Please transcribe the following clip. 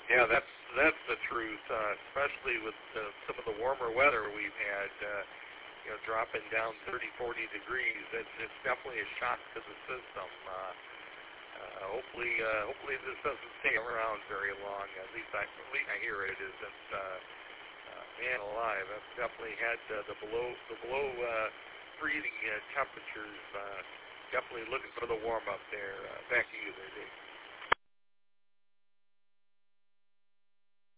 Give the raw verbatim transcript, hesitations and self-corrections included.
Yeah, that's that's the truth, uh, especially with uh, some of the warmer weather we've had. Uh, you know, dropping down thirty, forty degrees. It's, it's definitely a shock to the system. Uh, uh, hopefully, uh, hopefully this doesn't stay around very long. At least I, at least I hear it isn't. Uh, uh, man alive, I've definitely had uh, the below the below uh, freezing uh, temperatures. Uh, definitely looking for the warm up there. Uh, back to you there, Dave.